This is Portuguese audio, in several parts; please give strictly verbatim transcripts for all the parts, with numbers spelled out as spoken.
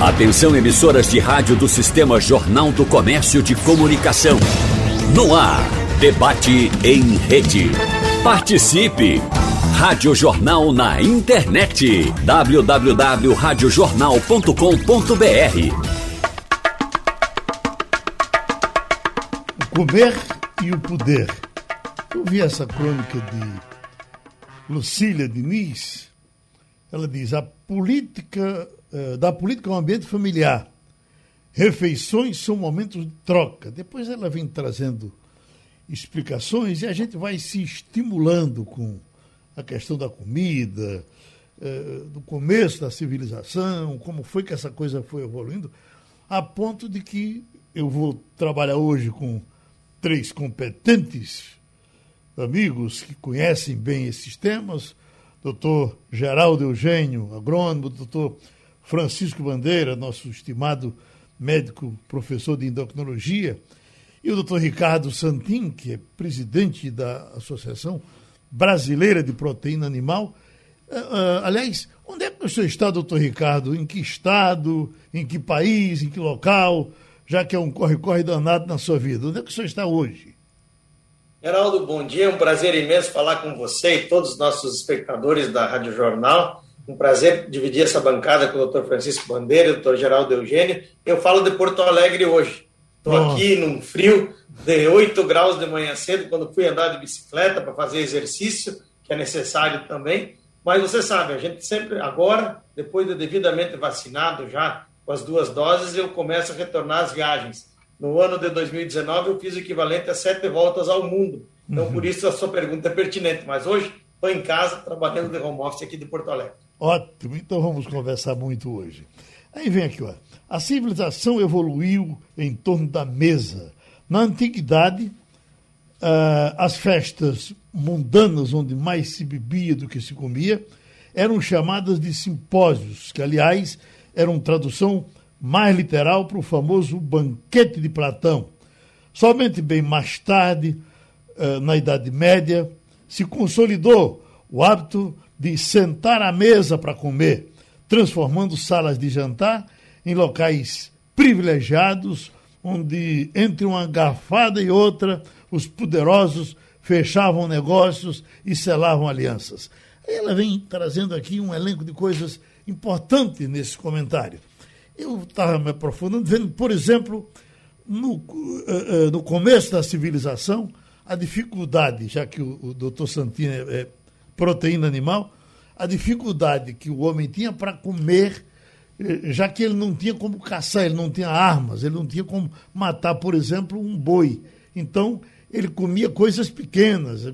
Atenção, emissoras de rádio do Sistema Jornal do Comércio de Comunicação. No ar, debate em rede. Participe! Rádio Jornal na internet. w w w ponto rádio jornal ponto com ponto b r. O comer e o poder. Eu vi essa crônica de Lucília Diniz. Ela diz: a política, uh, da política é um ambiente familiar. Refeições são momentos de troca. Depois ela vem trazendo explicações e a gente vai se estimulando com a questão da comida, uh, do começo da civilização, como foi que essa coisa foi evoluindo, a ponto de que eu vou trabalhar hoje com três competentes amigos que conhecem bem esses temas: doutor Geraldo Eugênio, agrônomo, doutor Francisco Bandeira, nosso estimado médico professor de endocrinologia, e o doutor Ricardo Santin, que é presidente da Associação Brasileira de Proteína Animal. Uh, uh, aliás, onde é que o senhor está, doutor Ricardo? Em que estado, em que país, em que local, já que é um corre-corre danado na sua vida? Onde é que o senhor está hoje? Geraldo, bom dia, é um prazer imenso falar com você e todos os nossos espectadores da Rádio Jornal. Um prazer dividir essa bancada com o doutor Francisco Bandeira e o doutor Geraldo Eugênio. Eu falo de Porto Alegre hoje. Estou aqui num frio de oito graus de manhã cedo, quando fui andar de bicicleta para fazer exercício, que é necessário também. Mas você sabe, a gente sempre, agora, depois de devidamente vacinado já com as duas doses, eu começo a retornar às viagens. No ano de dois mil e dezenove, eu fiz o equivalente a sete voltas ao mundo. Então, uhum. Por isso, a sua pergunta é pertinente. Mas hoje, estou em casa, trabalhando de home office aqui de Porto Alegre. Ótimo. Então, vamos conversar muito hoje. Aí vem aqui, ó. A civilização evoluiu em torno da mesa. Na antiguidade, uh, as festas mundanas, onde mais se bebia do que se comia, eram chamadas de simpósios, que, aliás, eram tradução mais literal para o famoso banquete de Platão. Somente bem mais tarde, uh, na Idade Média, se consolidou o hábito de sentar à mesa para comer, transformando salas de jantar em locais privilegiados, onde entre uma garfada e outra os poderosos fechavam negócios e selavam alianças. Ela vem trazendo aqui um elenco de coisas importantes nesse comentário. Eu estava me aprofundando, vendo, por exemplo, no, uh, uh, no começo da civilização, a dificuldade, já que o, o doutor Santin é, é proteína animal, a dificuldade que o homem tinha para comer, já que ele não tinha como caçar, ele não tinha armas, ele não tinha como matar, por exemplo, um boi. Então, ele comia coisas pequenas.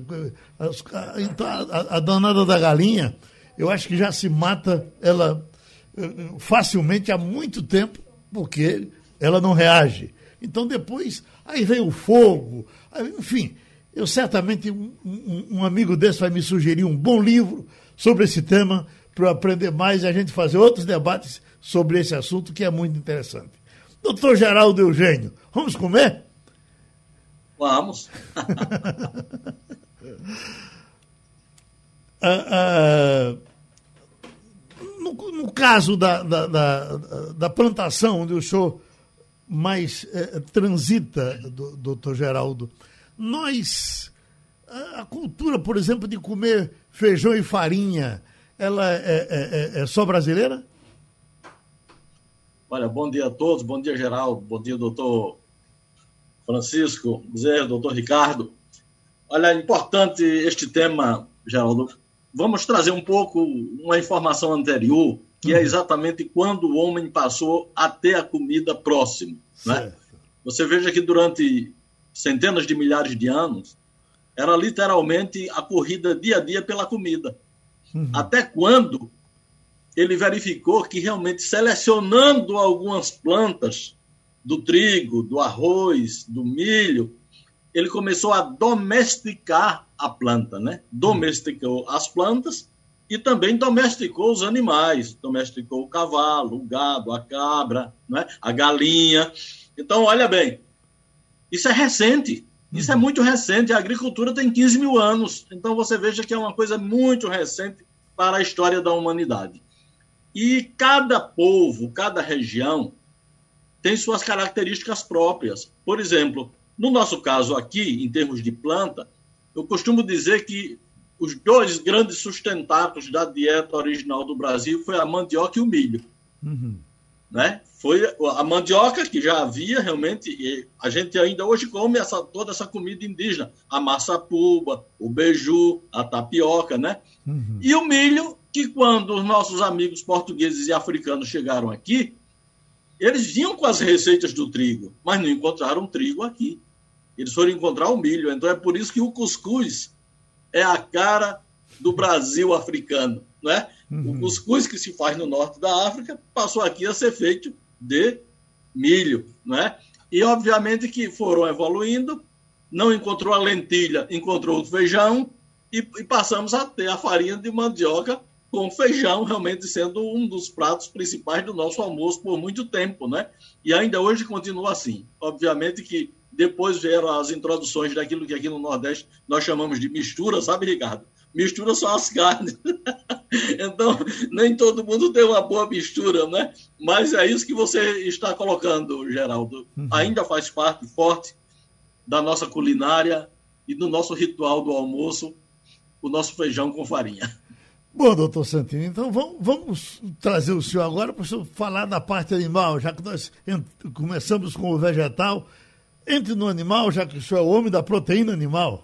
Então, a, a danada da galinha, eu acho que já se mata ela facilmente há muito tempo, porque ela não reage. Então, depois, aí vem o fogo, aí, enfim, eu certamente, um, um, um amigo desse vai me sugerir um bom livro sobre esse tema, para eu aprender mais e a gente fazer outros debates sobre esse assunto, que é muito interessante. Doutor Geraldo Eugênio, vamos comer? Vamos. ah, ah, no, no caso da, da, da, da plantação, onde o senhor mais eh, transita, do, doutor Geraldo, nós, a, a cultura, por exemplo, de comer feijão e farinha, ela é, é, é só brasileira? Olha, bom dia a todos, bom dia, Geraldo, bom dia, doutor Francisco, Zé, doutor Ricardo. Olha, é importante este tema, Geraldo. Vamos trazer um pouco uma informação anterior, que é exatamente quando o homem passou a ter a comida próximo. Né? Você veja que durante centenas de milhares de anos, era literalmente a corrida dia a dia pela comida. Uhum. Até quando ele verificou que realmente selecionando algumas plantas do trigo, do arroz, do milho, ele começou a domesticar a planta, né? Domesticou as plantas e também domesticou os animais, domesticou o cavalo, o gado, a cabra, né? A galinha. Então, olha bem, isso é recente, isso é muito recente, a agricultura tem quinze mil anos, então você veja que é uma coisa muito recente para a história da humanidade. E cada povo, cada região tem suas características próprias. Por exemplo, no nosso caso aqui, em termos de planta, eu costumo dizer que os dois grandes sustentáculos da dieta original do Brasil foi a mandioca e o milho. Uhum. Né? Foi a mandioca, que já havia realmente, e a gente ainda hoje come essa, toda essa comida indígena, a maçapuba, o beiju, a tapioca, né? Uhum. E o milho, que quando os nossos amigos portugueses e africanos chegaram aqui, eles vinham com as receitas do trigo, mas não encontraram trigo aqui. Eles foram encontrar o milho. Então é por isso que o cuscuz é a cara do Brasil africano, né? Uhum. O cuscuz que se faz no norte da África passou aqui a ser feito de milho, né? E obviamente que foram evoluindo, não encontrou a lentilha, encontrou o feijão e, e passamos a ter a farinha de mandioca com feijão realmente sendo um dos pratos principais do nosso almoço por muito tempo, né? E ainda hoje continua assim. Obviamente que depois vieram as introduções daquilo que aqui no Nordeste nós chamamos de mistura, sabe, Ricardo? Mistura são as carnes. Então, nem todo mundo tem uma boa mistura, né? Mas é isso que você está colocando, Geraldo. Uhum. Ainda faz parte forte da nossa culinária e do nosso ritual do almoço, o nosso feijão com farinha. Bom, doutor Santini, então vamos, vamos trazer o senhor agora para o senhor falar da parte animal, já que nós começamos com o vegetal. Entre no animal, já que o senhor é o homem da proteína animal.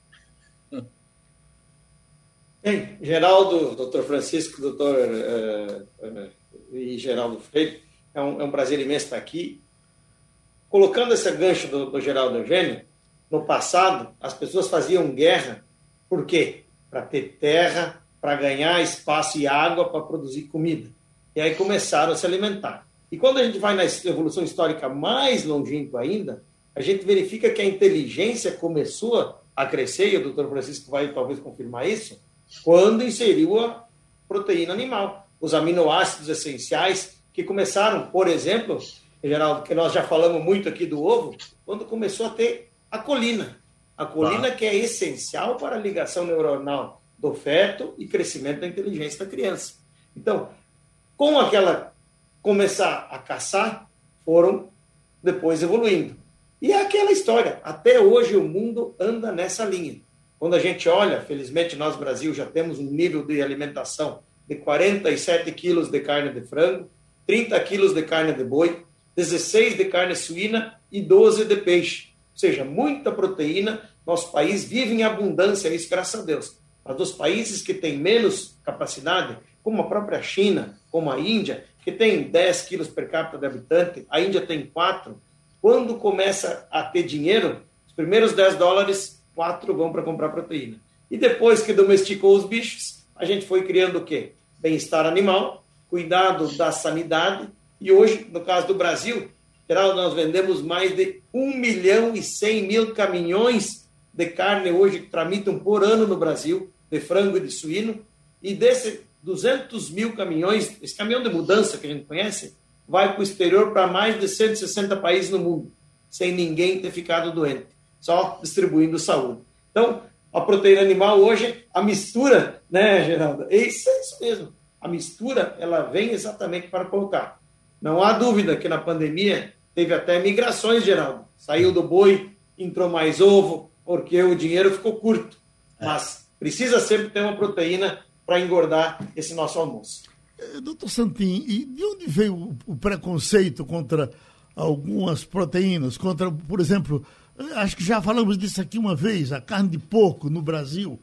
Bem, Geraldo, doutor Francisco, doutor uh, uh, e Geraldo Freire, é um, é um prazer imenso estar aqui. Colocando esse gancho do, do Geraldo Eugênio, no passado, as pessoas faziam guerra, por quê? Para ter terra, para ganhar espaço e água para produzir comida. E aí começaram a se alimentar. E quando a gente vai na evolução histórica mais longínqua ainda, a gente verifica que a inteligência começou a crescer, e o doutor Francisco vai talvez confirmar isso, quando inseriu a proteína animal, os aminoácidos essenciais que começaram, por exemplo, Geraldo, que nós já falamos muito aqui do ovo, quando começou a ter a colina. A colina ah. que é essencial para a ligação neuronal do feto e crescimento da inteligência da criança. Então, com aquela começar a caçar, foram depois evoluindo. E é aquela história, até hoje o mundo anda nessa linha. Quando a gente olha, felizmente nós, Brasil, já temos um nível de alimentação de quarenta e sete quilos de carne de frango, trinta quilos de carne de boi, dezesseis de carne suína e doze de peixe. Ou seja, muita proteína, nosso país vive em abundância, isso graças a Deus. Mas dos países que têm menos capacidade, como a própria China, como a Índia, que tem dez quilos per capita de habitante, a Índia tem quatro, quando começa a ter dinheiro, os primeiros dez dólares, quatro vão para comprar proteína. E depois que domesticou os bichos, a gente foi criando o quê? Bem-estar animal, cuidado da sanidade, e hoje, no caso do Brasil, Geraldo, nós vendemos mais de um milhão e cem mil caminhões de carne hoje que tramitam por ano no Brasil, de frango e de suíno, e desses duzentos mil caminhões, esse caminhão de mudança que a gente conhece, vai para o exterior para mais de cento e sessenta países no mundo, sem ninguém ter ficado doente, só distribuindo saúde. Então, a proteína animal hoje, a mistura, né, Geraldo? É isso, é isso mesmo. A mistura, ela vem exatamente para colocar. Não há dúvida que na pandemia teve até migrações, Geraldo. Saiu do boi, entrou mais ovo, porque o dinheiro ficou curto. Mas precisa sempre ter uma proteína para engordar esse nosso almoço. Doutor Santini, e de onde veio o preconceito contra algumas proteínas? Contra, por exemplo, acho que já falamos disso aqui uma vez, a carne de porco no Brasil.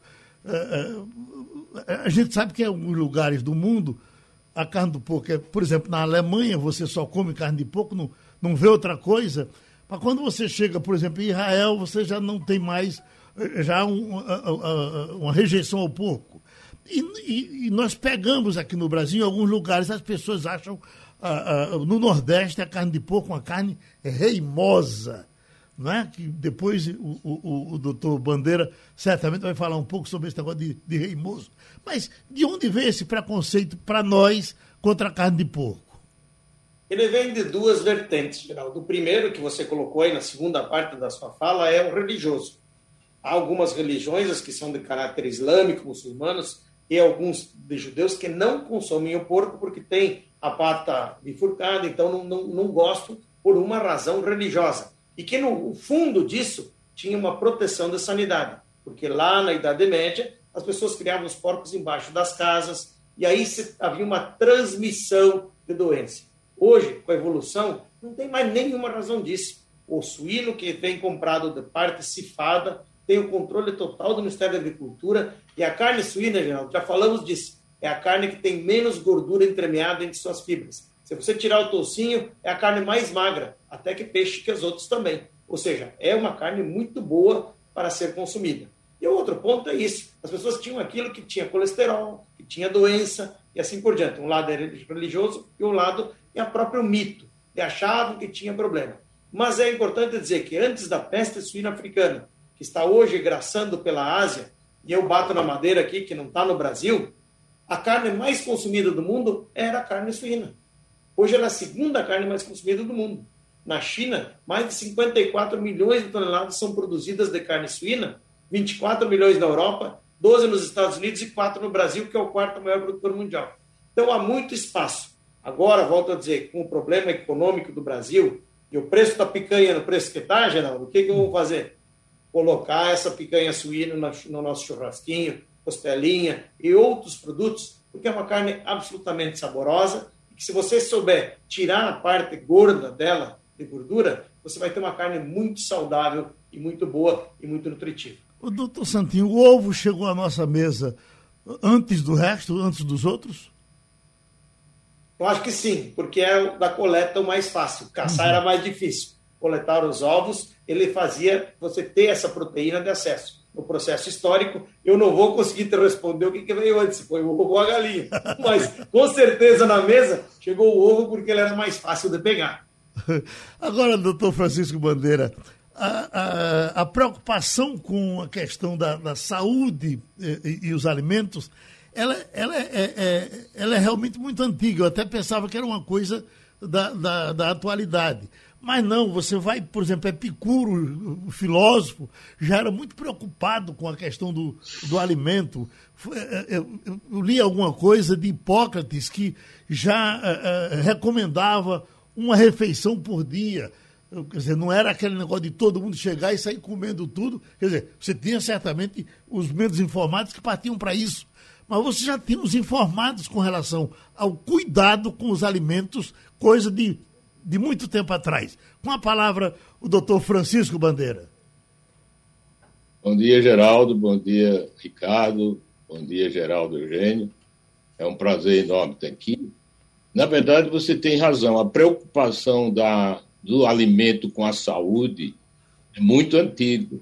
A gente sabe que em alguns lugares do mundo a carne do porco, é, por exemplo, na Alemanha você só come carne de porco, não, não vê outra coisa. Mas quando você chega, por exemplo, em Israel, você já não tem mais já um, uma, uma rejeição ao porco. E, e, e nós pegamos aqui no Brasil, em alguns lugares, as pessoas acham, uh, uh, no Nordeste, a carne de porco uma carne reimosa, não é? Que depois o, o, o doutor Bandeira certamente vai falar um pouco sobre esse negócio de, de reimoso. Mas de onde vem esse preconceito para nós contra a carne de porco? Ele vem de duas vertentes, Geraldo. O primeiro, que você colocou aí na segunda parte da sua fala, é o religioso. Há algumas religiões, as que são de caráter islâmico, muçulmanos, e alguns de judeus que não consomem o porco porque tem a pata bifurcada, então não, não, não gostam por uma razão religiosa. E que no fundo disso tinha uma proteção da sanidade, porque lá na Idade Média as pessoas criavam os porcos embaixo das casas e aí se, havia uma transmissão de doença. Hoje, com a evolução, não tem mais nenhuma razão disso. O suíno que vem comprado de parte cifada tem o controle total do Ministério da Agricultura e a carne suína, Geraldo, já falamos disso, é a carne que tem menos gordura entremeada entre suas fibras. Se você tirar o toucinho, é a carne mais magra, até que peixe que as outras também. Ou seja, é uma carne muito boa para ser consumida. E o outro ponto é isso. As pessoas tinham aquilo que tinha colesterol, que tinha doença, e assim por diante. Um lado é religioso e um lado é o próprio mito. E achavam que tinha problema. Mas é importante dizer que antes da peste suína africana, que está hoje graçando pela Ásia, e eu bato na madeira aqui, que não está no Brasil, a carne mais consumida do mundo era a carne suína. Hoje ela é a segunda carne mais consumida do mundo. Na China, mais de cinquenta e quatro milhões de toneladas são produzidas de carne suína, vinte e quatro milhões na Europa, doze nos Estados Unidos e quatro no Brasil, que é o quarto maior produtor mundial. Então há muito espaço. Agora, volto a dizer, com o problema econômico do Brasil e o preço da picanha no preço que está, Geraldo, o que, que eu vou fazer? Colocar essa picanha suína no nosso churrasquinho, costelinha e outros produtos, porque é uma carne absolutamente saborosa e que se você souber tirar a parte gorda dela, de gordura, você vai ter uma carne muito saudável e muito boa e muito nutritiva. O doutor Santinho, o ovo chegou à nossa mesa antes do resto, antes dos outros? Eu acho que sim, porque é da coleta o mais fácil. Caçar uhum. era mais difícil. Coletar os ovos, ele fazia você ter essa proteína de acesso. No processo histórico, eu não vou conseguir te responder o que, que veio antes, foi o ovo ou a galinha. Mas, com certeza, na mesa, chegou o ovo porque ele era mais fácil de pegar. Agora, doutor Francisco Bandeira, a, a, a preocupação com a questão da, da saúde e, e os alimentos, ela, ela, é, é, ela é realmente muito antiga. Eu até pensava que era uma coisa da, da, da atualidade. Mas não, você vai, por exemplo, Epicuro, o filósofo, já era muito preocupado com a questão do, do alimento. Eu, eu, eu li alguma coisa de Hipócrates que já uh, uh, recomendava uma refeição por dia. Quer dizer, não era aquele negócio de todo mundo chegar e sair comendo tudo. Quer dizer, você tinha certamente os menos informados que partiam para isso. Mas você já tinha os informados com relação ao cuidado com os alimentos, coisa de, de muito tempo atrás. Com a palavra, o doutor Francisco Bandeira. Bom dia, Geraldo. Bom dia, Ricardo. Bom dia, Geraldo Eugênio. É um prazer enorme estar aqui. Na verdade, você tem razão. A preocupação da, do alimento com a saúde é muito antiga.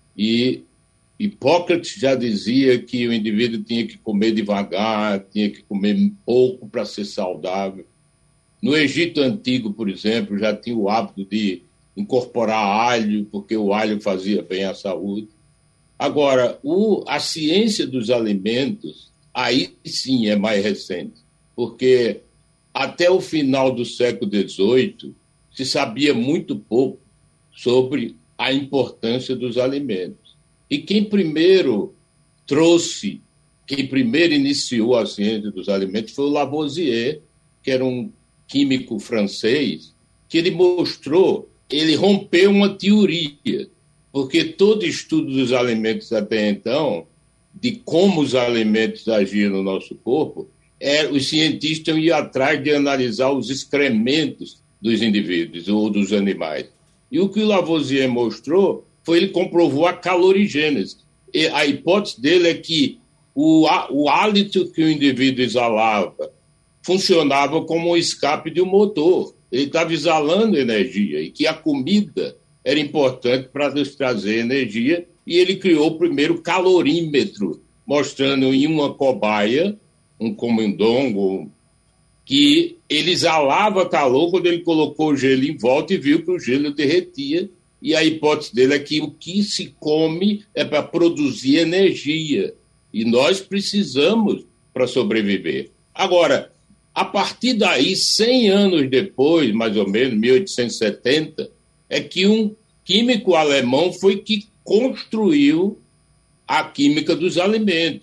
E Hipócrates já dizia que o indivíduo tinha que comer devagar, tinha que comer pouco para ser saudável. No Egito Antigo, por exemplo, já tinha o hábito de incorporar alho, porque o alho fazia bem à saúde. Agora, o, a ciência dos alimentos, aí sim é mais recente, porque até o final do século dezoito se sabia muito pouco sobre a importância dos alimentos. E quem primeiro trouxe, quem primeiro iniciou a ciência dos alimentos foi o Lavoisier, que era um químico francês, que ele mostrou, ele rompeu uma teoria, porque todo estudo dos alimentos até então, de como os alimentos agiam no nosso corpo, é, os cientistas iam atrás de analisar os excrementos dos indivíduos ou dos animais. E o que o Lavoisier mostrou foi ele comprovou a calorigênese. E a hipótese dele é que o, o hálito que o indivíduo exalava funcionava como um escape de um motor. Ele estava exalando energia e que a comida era importante para nos trazer energia, e ele criou o primeiro calorímetro, mostrando em uma cobaia, um camundongo, que ele exalava calor quando ele colocou o gelo em volta e viu que o gelo derretia. E a hipótese dele é que o que se come é para produzir energia. E nós precisamos para sobreviver. Agora, a partir daí, cem anos depois, mais ou menos, mil oitocentos e setenta, é que um químico alemão foi que construiu a química dos alimentos.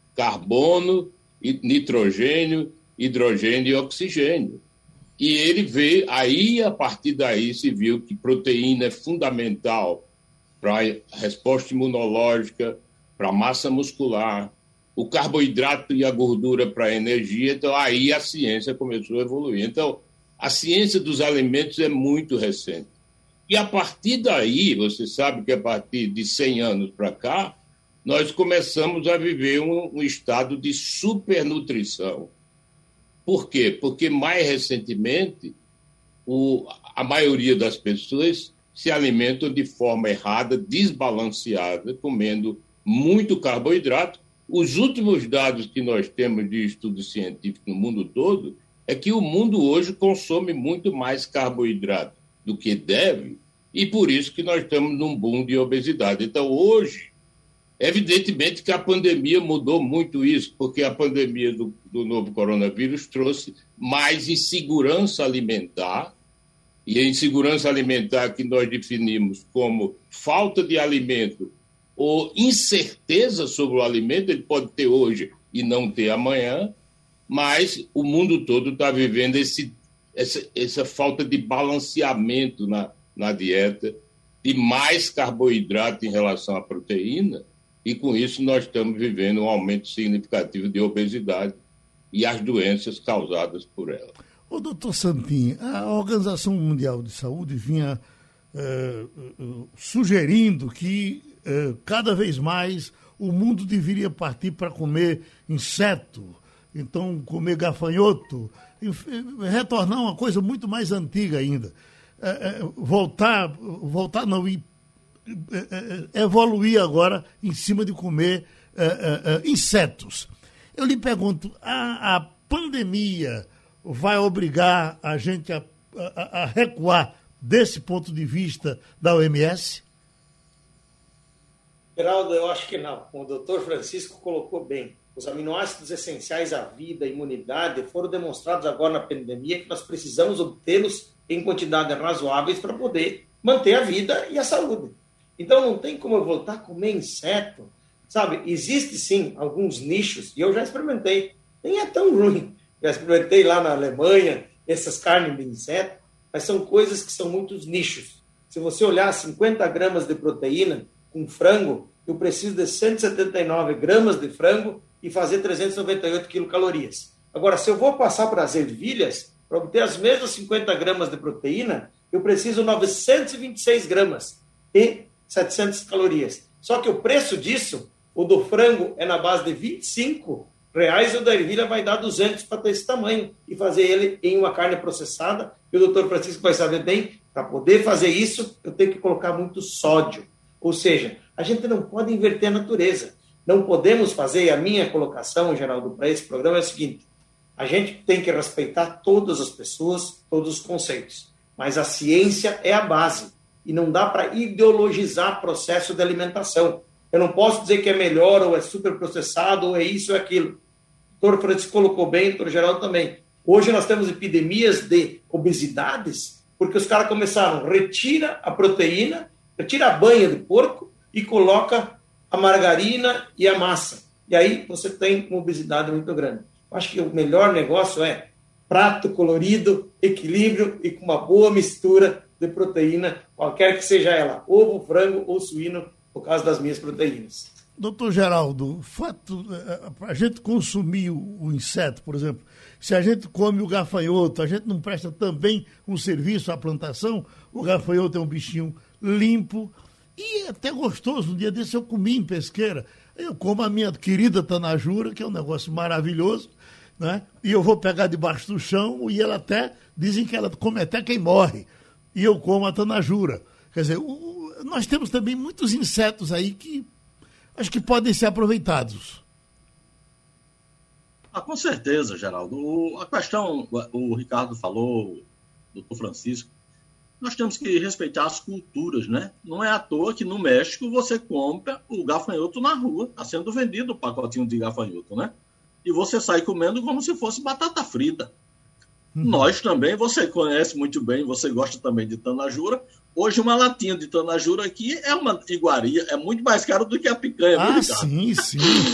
carbono, nitrogênio, hidrogênio e oxigênio. E ele vê, aí, a partir daí, se viu que proteína é fundamental para a resposta imunológica, para a massa muscular, o carboidrato e a gordura para a energia. Então, aí a ciência começou a evoluir. Então, a ciência dos alimentos é muito recente. E a partir daí, você sabe que a partir de cem anos para cá, nós começamos a viver um, um estado de supernutrição. Por quê? Porque, mais recentemente, o, a maioria das pessoas se alimentam de forma errada, desbalanceada, comendo muito carboidrato. Os últimos dados que nós temos de estudo científico no mundo todo é que o mundo hoje consome muito mais carboidrato do que deve, e por isso que nós estamos num boom de obesidade. Então, hoje, evidentemente que a pandemia mudou muito isso, porque a pandemia do, do novo coronavírus trouxe mais insegurança alimentar, e a insegurança alimentar que nós definimos como falta de alimento ou incerteza sobre o alimento, ele pode ter hoje e não ter amanhã, mas o mundo todo está vivendo esse, essa, essa falta de balanceamento na, na dieta, de mais carboidrato em relação à proteína, e com isso nós estamos vivendo um aumento significativo de obesidade e as doenças causadas por ela. Ô, doutor Santin, a Organização Mundial de Saúde vinha eh, sugerindo que eh, cada vez mais o mundo deveria partir para comer inseto, então comer gafanhoto, retornar uma coisa muito mais antiga ainda. Eh, eh, voltar, voltar não, e evoluir agora em cima de comer uh, uh, uh, insetos. Eu lhe pergunto, a, a pandemia vai obrigar a gente a, a, a recuar desse ponto de vista da O M S? Geraldo, eu acho que não. O doutor Francisco colocou bem. Os aminoácidos essenciais à vida, à imunidade, foram demonstrados agora na pandemia que nós precisamos obtê-los em quantidades razoáveis para poder manter a vida e a saúde. Então, não tem como eu voltar a comer inseto, sabe? Existe, sim, alguns nichos, e eu já experimentei. Nem é tão ruim. Já experimentei lá na Alemanha, essas carnes de inseto, mas são coisas que são muitos nichos. Se você olhar cinquenta gramas de proteína com frango, eu preciso de cento e setenta e nove gramas de frango e fazer trezentas e noventa e oito quilocalorias. Agora, se eu vou passar para as ervilhas, para obter as mesmas cinquenta gramas de proteína, eu preciso de novecentas e vinte e seis gramas e setecentas calorias. Só que o preço disso, o do frango é na base de vinte e cinco reais, e o da ervilha vai dar duzentos para ter esse tamanho e fazer ele em uma carne processada. E o doutor Francisco vai saber bem, para poder fazer isso, eu tenho que colocar muito sódio. Ou seja, a gente não pode inverter a natureza. Não podemos fazer, e a minha colocação, Geraldo, para esse programa é o seguinte: a gente tem que respeitar todas as pessoas, todos os conceitos, mas a ciência é a base. E não dá para ideologizar o processo de alimentação. Eu não posso dizer que é melhor, ou é superprocessado, ou é isso ou é aquilo. O doutor Francisco colocou bem, o doutor Geraldo também. Hoje nós temos epidemias de obesidades, porque os caras começaram, retira a proteína, retira a banha do porco e coloca a margarina e a massa. E aí você tem uma obesidade muito grande. Eu acho que o melhor negócio é prato colorido, equilíbrio e com uma boa mistura de proteína, qualquer que seja ela, ovo, frango ou suíno, por causa das minhas proteínas. Doutor Geraldo, o fato, a gente consumir o inseto, por exemplo, se a gente come o gafanhoto, a gente não presta também um serviço à plantação? O gafanhoto é um bichinho limpo e até gostoso. Um dia desse eu comi em Pesqueira. Eu como a minha querida tanajura, que é um negócio maravilhoso, né? E eu vou pegar debaixo do chão e ela até, dizem que ela come até quem morre. E eu como a tanajura. Quer dizer, o, nós temos também muitos insetos aí que acho que podem ser aproveitados. Ah, com certeza, Geraldo. O, a questão, o Ricardo falou, o doutor Francisco, nós temos que respeitar as culturas, né? Não é à toa que no México você compra o gafanhoto na rua, está sendo vendido o pacotinho de gafanhoto, né? E você sai comendo como se fosse batata frita. Uhum. Nós também, você conhece muito bem, você gosta também de tanajura. Hoje uma latinha de tanajura aqui é uma iguaria, é muito mais caro do que a picanha. Ah, sim, sim.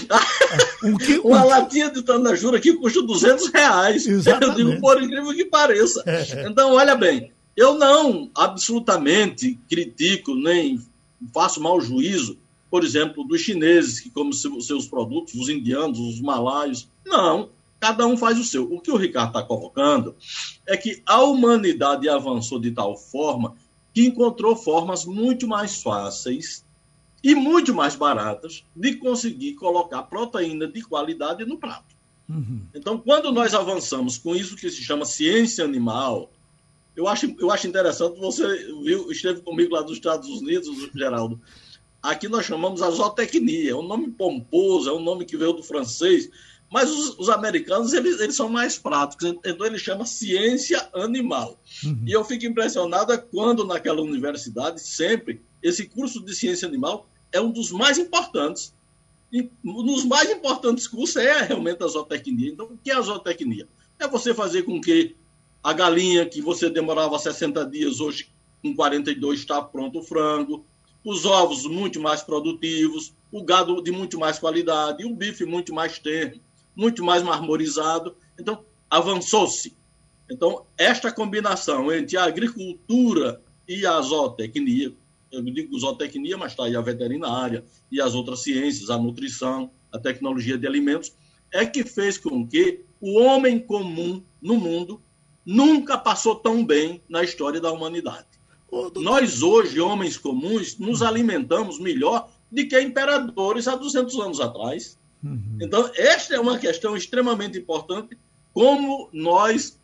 um que, uma um... latinha de tanajura aqui custa duzentos reais. Exatamente. Eu digo, por incrível que pareça. É. Então, olha bem, eu não absolutamente critico, nem faço mau juízo, por exemplo, dos chineses que comem seus produtos, os indianos, os malaios. Não, cada um faz o seu. O que o Ricardo está colocando é que a humanidade avançou de tal forma que encontrou formas muito mais fáceis e muito mais baratas de conseguir colocar proteína de qualidade no prato. Uhum. Então, quando nós avançamos com isso que se chama ciência animal, eu acho, eu acho interessante, você viu, esteve comigo lá dos Estados Unidos, Geraldo, aqui nós chamamos a zootecnia, é um nome pomposo, é um nome que veio do francês, mas os, os americanos, eles, eles são mais práticos, então ele chama ciência animal. Uhum. E eu fico impressionado quando naquela universidade, sempre, esse curso de ciência animal é um dos mais importantes. E um dos mais importantes cursos é realmente a zootecnia. Então, o que é a zootecnia? É você fazer com que a galinha, que você demorava sessenta dias, hoje com quarenta e dois está pronto o frango, os ovos muito mais produtivos, o gado de muito mais qualidade, o bife muito mais terno, muito mais marmorizado. Então, avançou-se. Então, esta combinação entre a agricultura e a zootecnia, eu digo zootecnia, mas está aí a veterinária e as outras ciências, a nutrição, a tecnologia de alimentos, é que fez com que o homem comum no mundo nunca passou tão bem na história da humanidade. Nós hoje, homens comuns, nos alimentamos melhor do que imperadores há duzentos anos atrás. Uhum. Então, esta é uma questão extremamente importante, como nós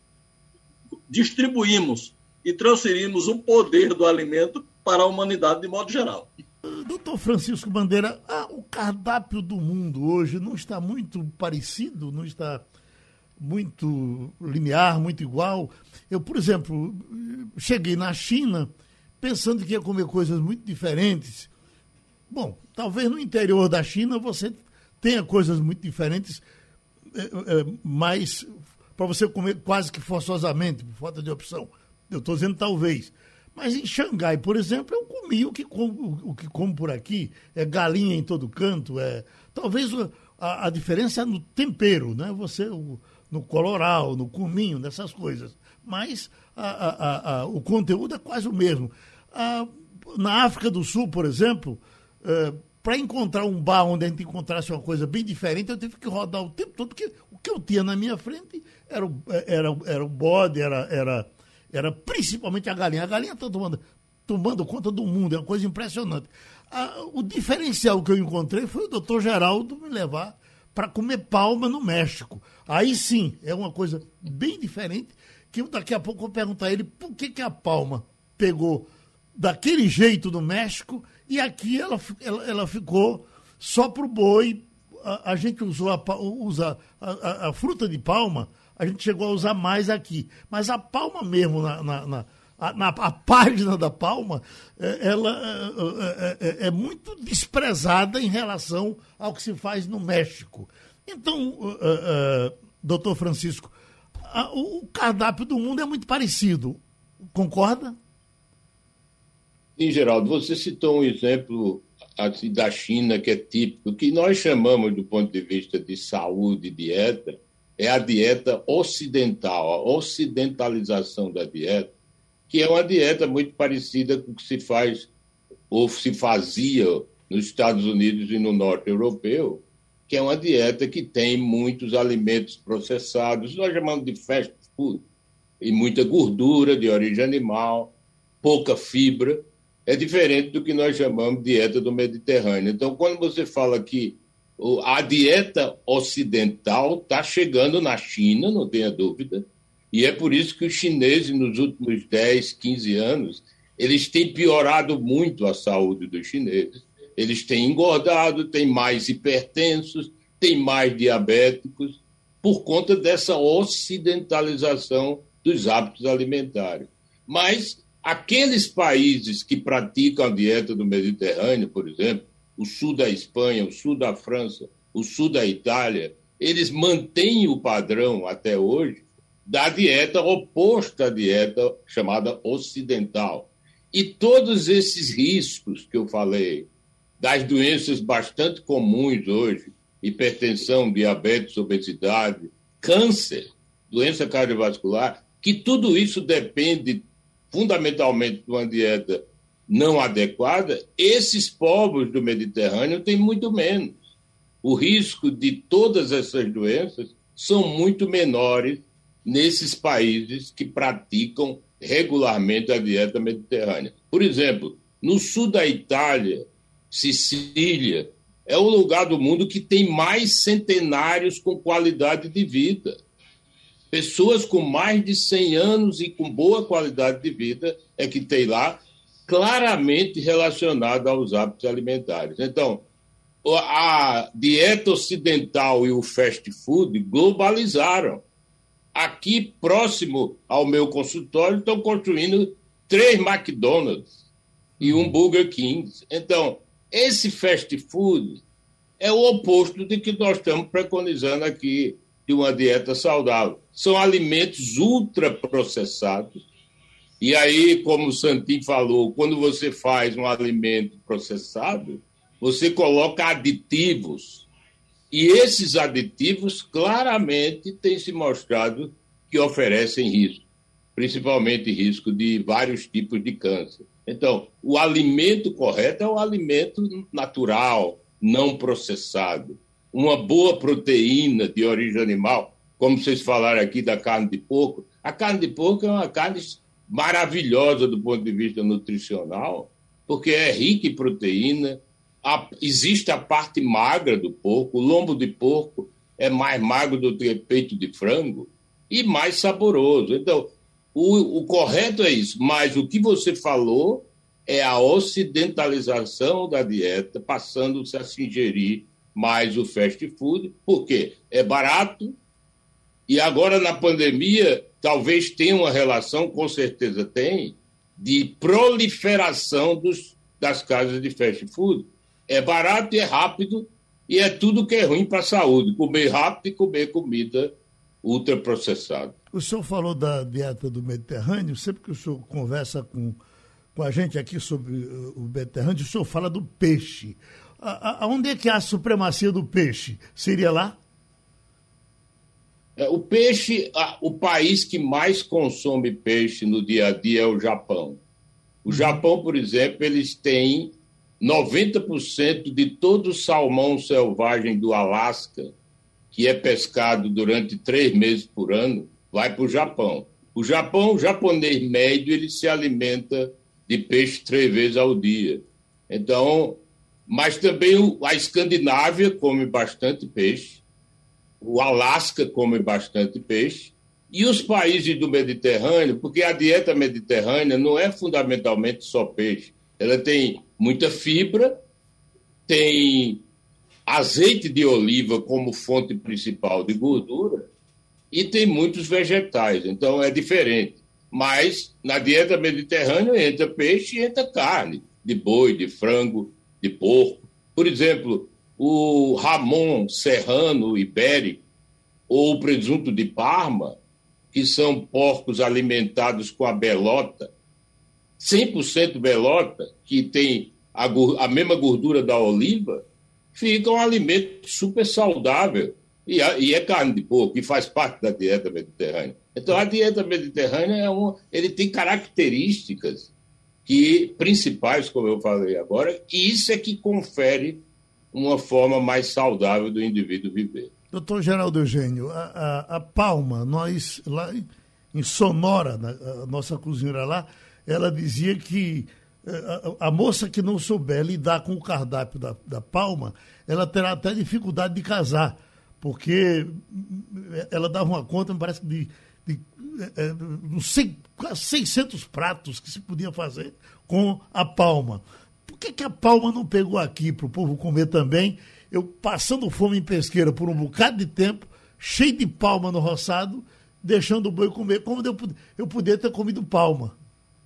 distribuímos e transferimos o poder do alimento para a humanidade de modo geral. Doutor Francisco Bandeira, ah, o cardápio do mundo hoje não está muito parecido, não está muito linear, muito igual. Eu, por exemplo, cheguei na China pensando que ia comer coisas muito diferentes. Bom, talvez no interior da China você tenha coisas muito diferentes, é, é, mas para você comer quase que forçosamente, por falta de opção. Eu estou dizendo talvez. Mas em Xangai, por exemplo, eu comi o que como, o que como por aqui, é galinha em todo canto. É, talvez a, a diferença é no tempero, né? Você, o, no coloral, no cominho, nessas coisas. Mas a, a, a, o conteúdo é quase o mesmo. A, na África do Sul, por exemplo, é, para encontrar um bar onde a gente encontrasse uma coisa bem diferente, eu tive que rodar o tempo todo, porque o que eu tinha na minha frente era o, era, era o bode, era, era, era principalmente a galinha. A galinha está tomando, tomando conta do mundo, é uma coisa impressionante. Ah, o diferencial que eu encontrei foi o doutor Geraldo me levar para comer palma no México. Aí sim, é uma coisa bem diferente, que eu, daqui a pouco eu vou perguntar a ele por que, que a palma pegou daquele jeito no México e aqui ela, ela, ela ficou só para o boi. A, a gente usou a, usa a, a, a fruta de palma, a gente chegou a usar mais aqui. Mas a palma mesmo, na, na, na, a, na a página da palma, ela é, é, é muito desprezada em relação ao que se faz no México. Então, uh, uh, doutor Francisco, uh, o cardápio do mundo é muito parecido. Concorda? Sim, Geraldo, você citou um exemplo assim, da China que é típico, que nós chamamos, do ponto de vista de saúde e dieta, é a dieta ocidental, a ocidentalização da dieta, que é uma dieta muito parecida com o que se faz ou se fazia nos Estados Unidos e no norte europeu, que é uma dieta que tem muitos alimentos processados, nós chamamos de fast food, e muita gordura de origem animal, pouca fibra. É diferente do que nós chamamos de dieta do Mediterrâneo. Então, quando você fala que a dieta ocidental está chegando na China, não tenha dúvida, e é por isso que os chineses, nos últimos dez, quinze anos, eles têm piorado muito a saúde dos chineses. Eles têm engordado, têm mais hipertensos, têm mais diabéticos, por conta dessa ocidentalização dos hábitos alimentares. Mas aqueles países que praticam a dieta do Mediterrâneo, por exemplo, o sul da Espanha, o sul da França, o sul da Itália, eles mantêm o padrão até hoje da dieta oposta à dieta chamada ocidental. E todos esses riscos que eu falei, das doenças bastante comuns hoje, hipertensão, diabetes, obesidade, câncer, doença cardiovascular, que tudo isso depende fundamentalmente de uma dieta não adequada, esses povos do Mediterrâneo têm muito menos. O risco de todas essas doenças são muito menores nesses países que praticam regularmente a dieta mediterrânea. Por exemplo, no sul da Itália, Sicília, é o lugar do mundo que tem mais centenários com qualidade de vida. Pessoas com mais de cem anos e com boa qualidade de vida é que tem lá, claramente relacionada aos hábitos alimentares. Então, a dieta ocidental e o fast food globalizaram. Aqui, próximo ao meu consultório, estão construindo três McDonald's e um Burger King. Então, esse fast food é o oposto de que nós estamos preconizando aqui de uma dieta saudável. São alimentos ultraprocessados. E aí, como o Santinho falou, quando você faz um alimento processado, você coloca aditivos. E esses aditivos claramente têm se mostrado que oferecem risco, principalmente risco de vários tipos de câncer. Então, o alimento correto é o alimento natural, não processado. Uma boa proteína de origem animal, como vocês falaram aqui da carne de porco. A carne de porco é uma carne maravilhosa do ponto de vista nutricional, porque é rica em proteína. A, existe a parte magra do porco, o lombo de porco é mais magro do que peito de frango e mais saboroso. Então, o, o correto é isso, mas o que você falou é a ocidentalização da dieta, passando-se a se ingerir mais o fast food, porque é barato e agora na pandemia talvez tenha uma relação, com certeza tem, de proliferação dos, das casas de fast food. É barato e é rápido e é tudo que é ruim para a saúde. Comer rápido e comer comida ultraprocessada. O senhor falou da dieta do Mediterrâneo. Sempre que o senhor conversa com, com a gente aqui sobre o Mediterrâneo, o senhor fala do peixe. A, a, onde é que há a supremacia do peixe? Seria lá? É, o peixe, a, o país que mais consome peixe no dia a dia é o Japão. O Japão, por exemplo, eles têm noventa por cento de todo o salmão selvagem do Alasca, que é pescado durante três meses por ano, vai para o Japão. O Japão, o japonês médio, ele se alimenta de peixe três vezes ao dia. Então, mas também a Escandinávia come bastante peixe, o Alasca come bastante peixe, e os países do Mediterrâneo, porque a dieta mediterrânea não é fundamentalmente só peixe, ela tem muita fibra, tem azeite de oliva como fonte principal de gordura e tem muitos vegetais, então é diferente. Mas na dieta mediterrânea entra peixe e entra carne, de boi, de frango, de porco. Por exemplo, o Ramon serrano ibérico ou o presunto de Parma, que são porcos alimentados com a belota, cem por cento belota, que tem a, a mesma gordura da oliva, fica um alimento super saudável. E, a, e é carne de porco, e faz parte da dieta mediterrânea. Então, a dieta mediterrânea é uma, ele tem características que, principais, como eu falei agora, e isso é que confere uma forma mais saudável do indivíduo viver. Doutor Geraldo Eugênio, a, a, a palma, nós lá em Sonora, a nossa cozinheira lá, ela dizia que a, a moça que não souber lidar com o cardápio da, da palma, ela terá até dificuldade de casar, porque ela dava uma conta, me parece que de, de, de, de quase seiscentos pratos que se podia fazer com a palma. Por que, que a palma não pegou aqui para o povo comer também? Eu passando fome em Pesqueira por um bocado de tempo, cheio de palma no roçado, deixando o boi comer, como eu, eu podia ter comido palma.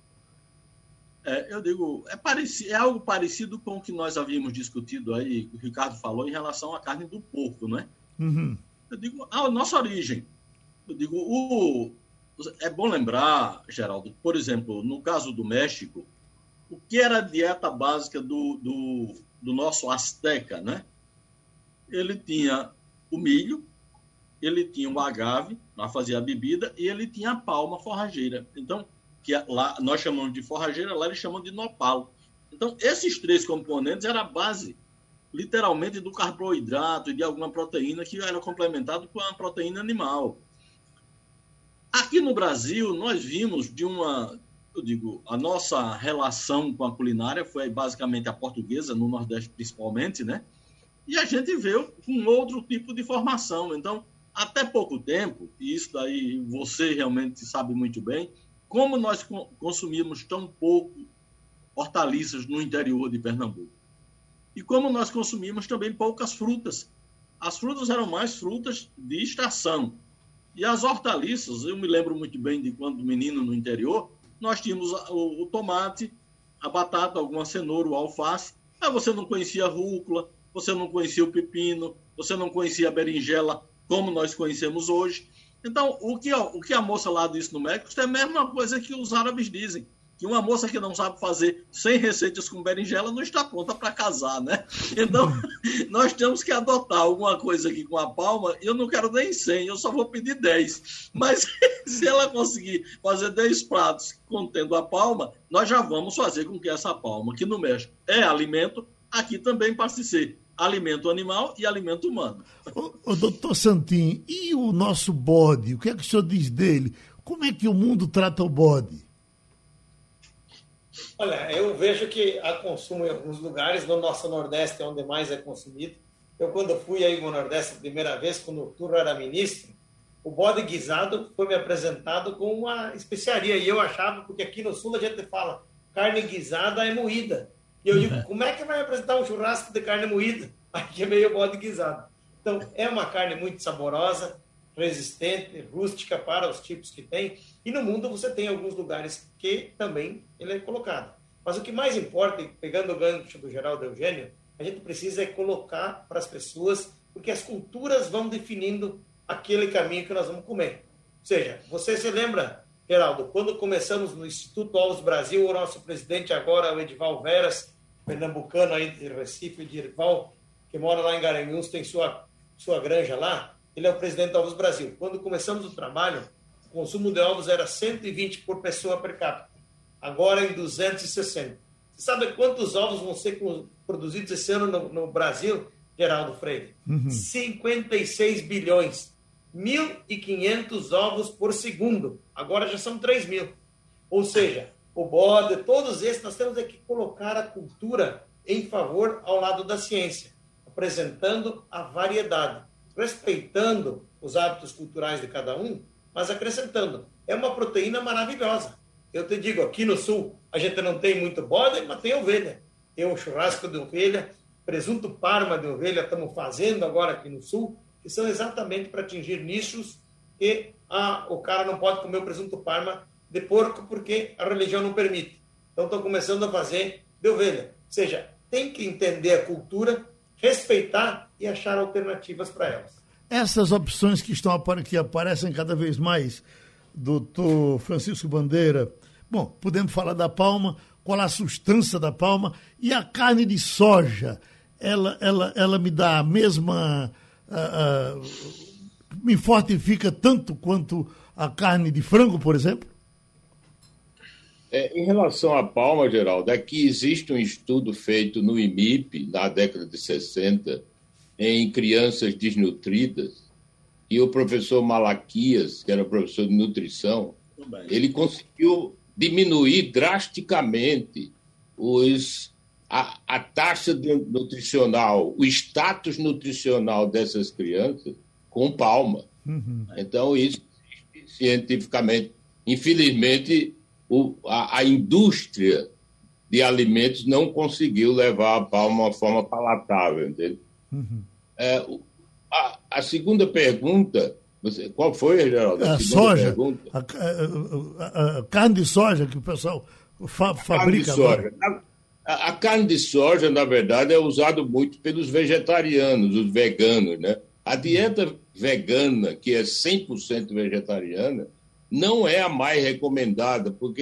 É, eu digo, é, parecido, é algo parecido com o que nós havíamos discutido aí, que o Ricardo falou em relação à carne do porco, não é? Uhum. Eu digo, a nossa origem. Eu digo, o, é bom lembrar, Geraldo, por exemplo, no caso do México, o que era a dieta básica do, do, do nosso asteca, né? Ele tinha o milho, ele tinha o agave, lá fazia a bebida, e ele tinha a palma forrageira. Então, que lá nós chamamos de forrageira, lá eles chamam de nopalo. Então, esses três componentes eram a base, literalmente, do carboidrato e de alguma proteína que era complementado com a proteína animal. Aqui no Brasil, nós vimos de uma... Eu digo, a nossa relação com a culinária foi basicamente a portuguesa, no Nordeste principalmente, né? E a gente veio com outro tipo de formação. Então, até pouco tempo, e isso daí você realmente sabe muito bem, como nós consumíamos tão pouco hortaliças no interior de Pernambuco. E como nós consumíamos também poucas frutas. As frutas eram mais frutas de estação. E as hortaliças, eu me lembro muito bem de quando menino no interior, nós tínhamos o, o tomate, a batata, alguma cenoura, o alface. Aí você não conhecia a rúcula, você não conhecia o pepino, você não conhecia a berinjela como nós conhecemos hoje. Então, o que, o que a moça lá disse no México é a mesma coisa que os árabes dizem, que uma moça que não sabe fazer cem receitas com berinjela não está pronta para casar, né? Então, nós temos que adotar alguma coisa aqui com a palma, e eu não quero nem cem, eu só vou pedir dez. Mas se ela conseguir fazer dez pratos contendo a palma, nós já vamos fazer com que essa palma, que no México é alimento, aqui também passe a ser alimento animal e alimento humano. Ô, ô, doutor Santin, e o nosso bode? O que é que o senhor diz dele? Como é que o mundo trata o bode? Olha, eu vejo que há consumo em alguns lugares, no nosso Nordeste é onde mais é consumido. Eu, quando fui aí no Nordeste a primeira vez, quando o Turra era ministro, o bode guisado foi me apresentado com uma especiaria. E eu achava, porque aqui no Sul a gente fala, carne guisada é moída. E eu digo, como é que vai apresentar um churrasco de carne moída? Aqui é meio bode guisado. Então, é uma carne muito saborosa, resistente, rústica para os tipos que tem. E no mundo você tem alguns lugares que também ele é colocado. Mas o que mais importa, pegando o gancho do Geraldo Eugênio, a gente precisa é colocar para as pessoas, porque as culturas vão definindo aquele caminho que nós vamos comer. Ou seja, você se lembra, Geraldo, quando começamos no Instituto Ovos Brasil, o nosso presidente agora, o Edival Veras, pernambucano aí de Recife, o Edival, que mora lá em Garanhuns, tem sua, sua granja lá, ele é o presidente do Ovos Brasil. Quando começamos o trabalho, o consumo de ovos era cento e vinte por pessoa per capita. Agora em duzentos e sessenta. Você sabe quantos ovos vão ser produzidos esse ano no, no Brasil, Geraldo Freire? Uhum. cinquenta e seis bilhões. mil e quinhentos ovos por segundo. Agora já são três mil. Ou seja, o bode, todos esses, nós temos é que colocar a cultura em favor ao lado da ciência, apresentando a variedade, respeitando os hábitos culturais de cada um, mas acrescentando. É uma proteína maravilhosa. Eu te digo, aqui no Sul, a gente não tem muito bode, mas tem ovelha. Tem um churrasco de ovelha, presunto parma de ovelha, estamos fazendo agora aqui no Sul, que são exatamente para atingir nichos que ah, o cara não pode comer o presunto parma de porco porque a religião não permite. Então, estão começando a fazer de ovelha. Ou seja, tem que entender a cultura, respeitar e achar alternativas para elas. Essas opções que, estão, que aparecem cada vez mais, doutor Francisco Bandeira, bom, podemos falar da palma, qual a sustância da palma, e a carne de soja, ela, ela, ela me dá a mesma... Uh, uh, me fortifica tanto quanto a carne de frango, por exemplo? É, em relação à palma, Geraldo, aqui existe um estudo feito no I M I P, na década de sessenta, em crianças desnutridas, e o professor Malaquias, que era professor de nutrição, ele conseguiu diminuir drasticamente os, a, a taxa de nutricional, o status nutricional dessas crianças com palma. Uhum. Então, isso cientificamente, infelizmente, o, a, a indústria de alimentos não conseguiu levar a palma de uma forma palatável, entende? Uhum. É, a, a segunda pergunta, você, qual foi, Geraldo? A, a soja, a, a, a carne de soja que o pessoal fa, fabrica. Carne de soja. A, a carne de soja, na verdade, é usada muito pelos vegetarianos, os veganos, né? A dieta vegana, que é cem por cento vegetariana, não é a mais recomendada, porque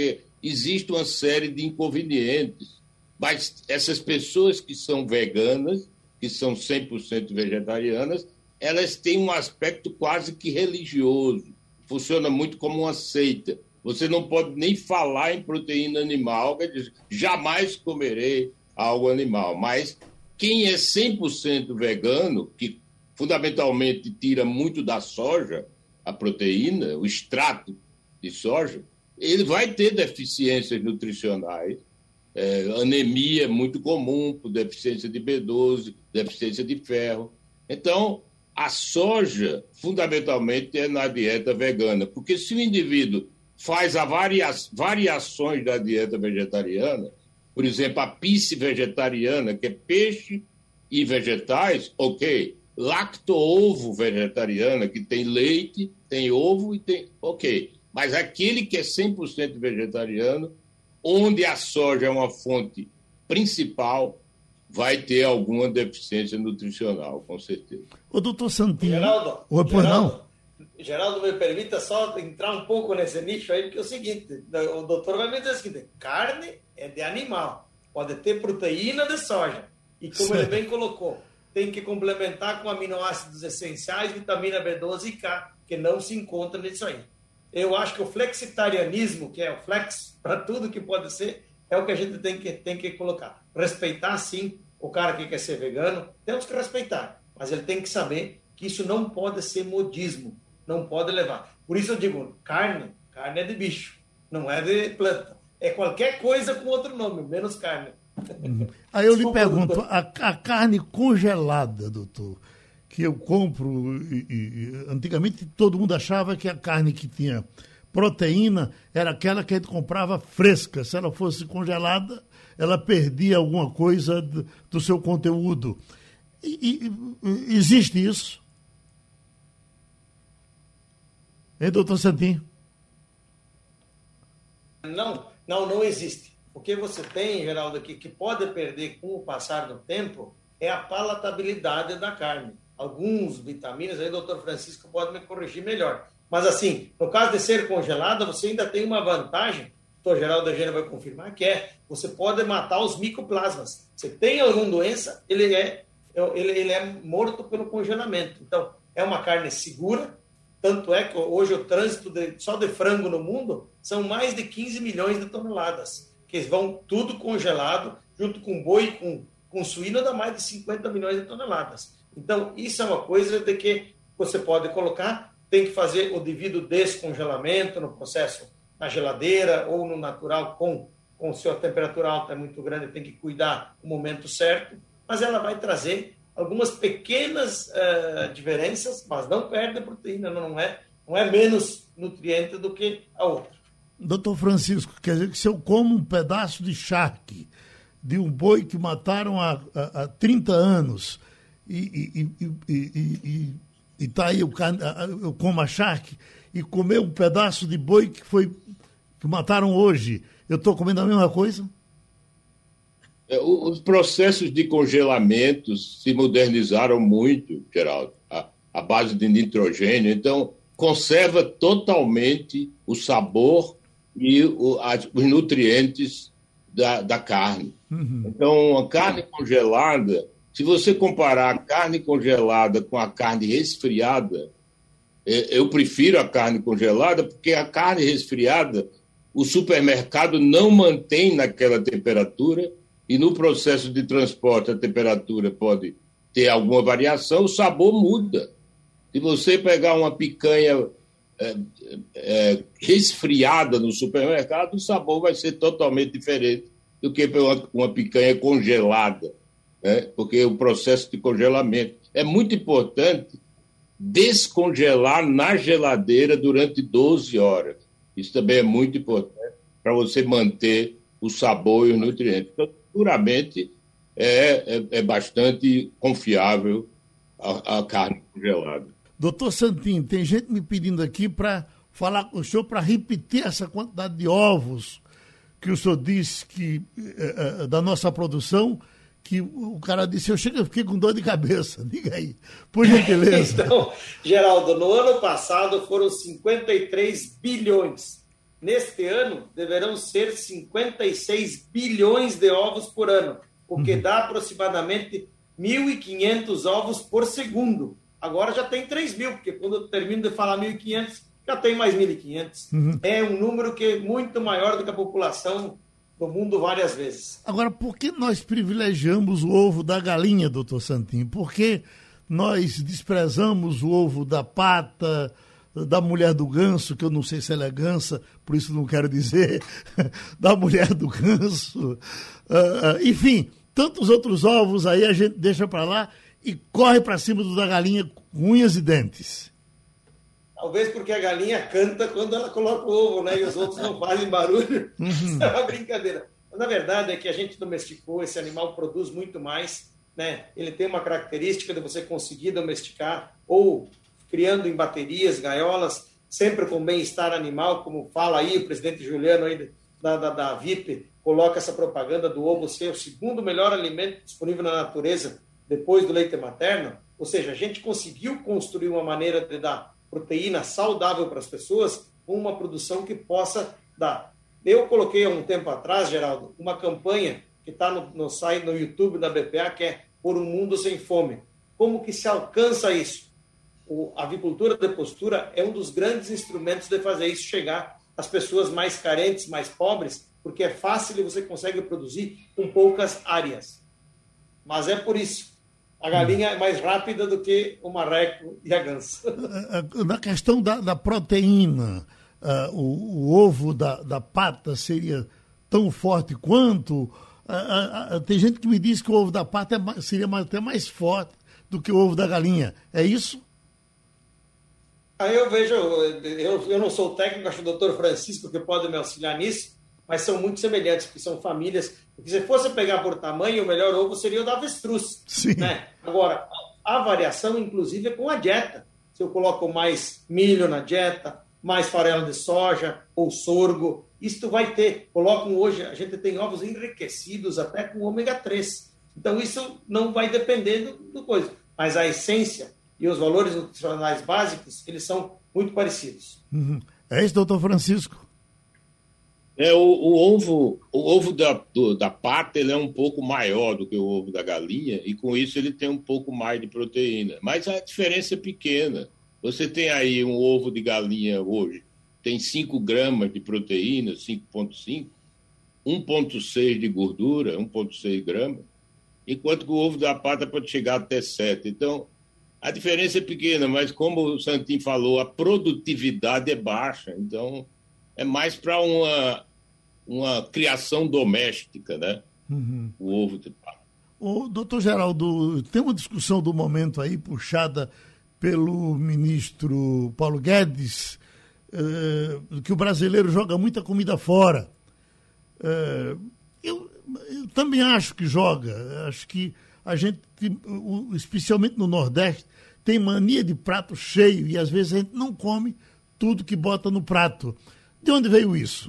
existe uma série de inconvenientes. Mas essas pessoas que são veganas, que são cem por cento vegetarianas, elas têm um aspecto quase que religioso. Funciona muito como uma seita. Você não pode nem falar em proteína animal, quer dizer, jamais comerei algo animal. Mas quem é cem por cento vegano, que fundamentalmente tira muito da soja, a proteína, o extrato de soja, ele vai ter deficiências nutricionais. É, anemia é muito comum, por deficiência de B doze, deficiência de ferro. Então, a soja, fundamentalmente, é na dieta vegana, porque se o indivíduo faz a varia variações da dieta vegetariana, por exemplo, a pisci-vegetariana, que é peixe e vegetais, ok. Lacto-ovo vegetariana, que tem leite, tem ovo e tem... ok. Mas aquele que é cem por cento vegetariano, onde a soja é uma fonte principal, vai ter alguma deficiência nutricional, com certeza. O doutor Santinho... Geraldo, Oi, pois Geraldo, não? Geraldo, me permita só entrar um pouco nesse nicho aí, porque é o seguinte, o doutor vai me dizer o seguinte, carne é de animal, pode ter proteína de soja, e como certo. Ele bem colocou, tem que complementar com aminoácidos essenciais, vitamina B doze e K, que não se encontra nisso aí. Eu acho que o flexitarianismo, que é o flex para tudo que pode ser, é o que a gente tem que, tem que colocar. Respeitar, sim, o cara que quer ser vegano, temos que respeitar, mas ele tem que saber que isso não pode ser modismo, não pode levar. Por isso eu digo, carne, carne é de bicho, não é de planta. É qualquer coisa com outro nome, menos carne. Aí eu lhe pergunto, a, a carne congelada, doutor, que eu compro, e, e, antigamente todo mundo achava que a carne que tinha proteína era aquela que a gente comprava fresca. Se ela fosse congelada, ela perdia alguma coisa do, do seu conteúdo. E, e, existe isso? Hein, doutor Santinho? Não, não, não existe. O que você tem, Geraldo, aqui, que pode perder com o passar do tempo é a palatabilidade da carne. Alguns vitaminas, aí o doutor Francisco pode me corrigir melhor. Mas assim, no caso de ser congelada, você ainda tem uma vantagem, o doutor Geraldo Eugênio vai confirmar, que é, você pode matar os micoplasmas. Se tem alguma doença, ele é, ele, ele é morto pelo congelamento. Então, é uma carne segura, tanto é que hoje o trânsito de, só de frango no mundo são mais de quinze milhões de toneladas, que vão tudo congelado, junto com boi, com, com suíno, dá mais de cinquenta milhões de toneladas. Então, isso é uma coisa de que você pode colocar, tem que fazer o devido descongelamento no processo na geladeira ou no natural, com, com se a temperatura alta é muito grande, tem que cuidar o momento certo, mas ela vai trazer algumas pequenas uh, diferenças, mas não perde a proteína, não é, não é menos nutriente do que a outra. Doutor Francisco, quer dizer que se eu como um pedaço de charque de um boi que mataram há, há, há trinta anos e está aí, eu, eu como a charque e comer um pedaço de boi que, foi, que mataram hoje, eu estou comendo a mesma coisa? É, os processos de congelamento se modernizaram muito, Geraldo, a, a base de nitrogênio, então conserva totalmente o sabor e o, as, os nutrientes da, da carne. Uhum. Então, a carne congelada, se você comparar a carne congelada com a carne resfriada, eu prefiro a carne congelada porque a carne resfriada, o supermercado não mantém naquela temperatura e no processo de transporte a temperatura pode ter alguma variação, o sabor muda. Se você pegar uma picanha é, é, resfriada no supermercado, o sabor vai ser totalmente diferente do que uma, uma picanha congelada, né? Porque o processo de congelamento é muito importante descongelar na geladeira durante doze horas. Isso também é muito importante para você manter o sabor e os nutrientes. Então, seguramente é, é, é bastante confiável a, a carne congelada. Doutor Santinho, tem gente me pedindo aqui para falar com o senhor, para repetir essa quantidade de ovos que o senhor disse que, é, é, da nossa produção, que o cara disse, eu cheguei, eu fiquei com dor de cabeça. Diga aí, por gentileza. Então, Geraldo, no ano passado foram cinquenta e três bilhões. neste ano deverão ser cinquenta e seis bilhões de ovos por ano, o que uhum. dá aproximadamente mil e quinhentos ovos por segundo. Agora já tem três mil, porque quando eu termino de falar mil e quinhentos, já tem mais mil e quinhentos. Uhum. É um número que é muito maior do que a população do mundo várias vezes. Agora, por que nós privilegiamos o ovo da galinha, doutor Santinho? Por que nós desprezamos o ovo da pata, da mulher do ganso, que eu não sei se ela é gansa, por isso não quero dizer, da mulher do ganso, uh, enfim, tantos outros ovos aí a gente deixa para lá e corre para cima do da galinha com unhas e dentes. Talvez porque a galinha canta quando ela coloca o ovo, né? E os outros não fazem barulho. Uhum. Isso é uma brincadeira. Mas, na verdade, é que a gente domesticou, esse animal produz muito mais, né? Ele tem uma característica de você conseguir domesticar ou criando em baterias, gaiolas, sempre com bem-estar animal, como fala aí o presidente Juliano aí da, da, da V I P, coloca essa propaganda do ovo ser o segundo melhor alimento disponível na natureza depois do leite materno. Ou seja, a gente conseguiu construir uma maneira de dar proteína saudável para as pessoas, com uma produção que possa dar. Eu coloquei há um tempo atrás, Geraldo, uma campanha que está no, no site, no YouTube da B P A, que é Por um Mundo Sem Fome. Como que se alcança isso? O, a avicultura de postura é um dos grandes instrumentos de fazer isso chegar às pessoas mais carentes, mais pobres, porque é fácil e você consegue produzir com poucas áreas. Mas é por isso. A galinha é mais rápida do que o marreco e a gansa. Na questão da, da proteína, uh, o, o ovo da, da pata seria tão forte quanto? Uh, uh, uh, tem gente que me diz que o ovo da pata é mais, seria mais, até mais forte do que o ovo da galinha. É isso? Aí eu vejo, eu, eu não sou técnico, acho que o doutor Francisco que pode me auxiliar nisso, mas são muito semelhantes, porque são famílias. Porque se fosse pegar por tamanho, o melhor ovo seria o da avestruz. Sim. Né? Agora, a variação, inclusive, é com a dieta. Se eu coloco mais milho na dieta, mais farelo de soja ou sorgo, isso vai ter. Colocam hoje, a gente tem ovos enriquecidos até com ômega três. Então, isso não vai depender do, do coisa. Mas a essência e os valores nutricionais básicos, eles são muito parecidos. Uhum. É isso, doutor Francisco? É, o, o ovo, o ovo da, do, da pata ele é um pouco maior do que o ovo da galinha e com isso ele tem um pouco mais de proteína. Mas a diferença é pequena. Você tem aí um ovo de galinha hoje, tem cinco gramas de proteína, cinco vírgula cinco, um vírgula seis de gordura, um vírgula seis gramas, enquanto que o ovo da pata pode chegar até sete. Então, a diferença é pequena, mas como o Santinho falou, a produtividade é baixa. Então, é mais para uma, uma criação doméstica, né? Uhum. O ovo de pata. Ô, doutor Geraldo, tem uma discussão do momento aí, puxada pelo ministro Paulo Guedes, eh, que o brasileiro joga muita comida fora. Eh, eu, eu também acho que joga. Acho que a gente, especialmente no Nordeste, tem mania de prato cheio e às vezes a gente não come tudo que bota no prato. De onde veio isso?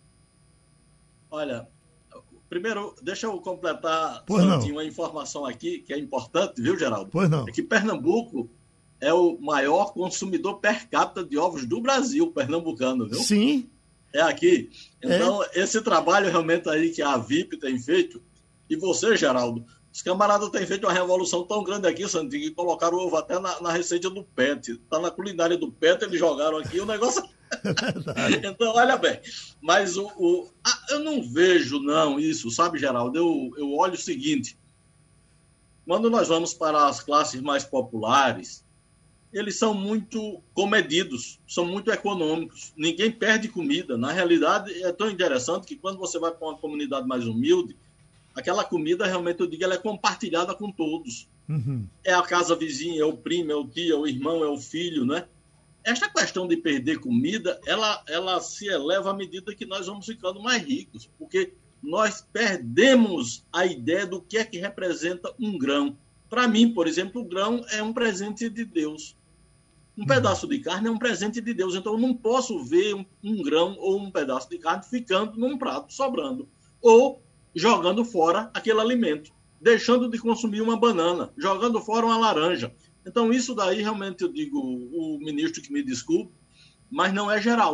Olha, primeiro, deixa eu completar pois Santinho, uma informação aqui que é importante, viu, Geraldo? Pois não. É que Pernambuco é o maior consumidor per capita de ovos do Brasil, pernambucano, viu? Sim. É aqui. Então, é. Esse trabalho realmente aí que a V I P tem feito, e você, Geraldo, os camaradas têm feito uma revolução tão grande aqui, Santinho, que colocaram o ovo até na, na receita do Pet. Está na culinária do Pet, eles jogaram aqui o negócio... Então, olha bem, mas o, o, ah, eu não vejo, não, isso, sabe, Geraldo? Eu, eu olho o seguinte, quando nós vamos para as classes mais populares, eles são muito comedidos, são muito econômicos, ninguém perde comida. Na realidade, é tão interessante que quando você vai para uma comunidade mais humilde, aquela comida, realmente, eu digo, ela é compartilhada com todos. Uhum. É a casa vizinha, é o primo, é o tio, é o irmão, é o filho, né? Esta questão de perder comida, ela, ela se eleva à medida que nós vamos ficando mais ricos, porque nós perdemos a ideia do que é que representa um grão. Para mim, por exemplo, o grão é um presente de Deus. Um pedaço de carne é um presente de Deus, então eu não posso ver um, um grão ou um pedaço de carne ficando num prato, sobrando, ou jogando fora aquele alimento, deixando de consumir uma banana, jogando fora uma laranja. Então, isso daí, realmente, eu digo, o ministro que me desculpe, mas não é geral.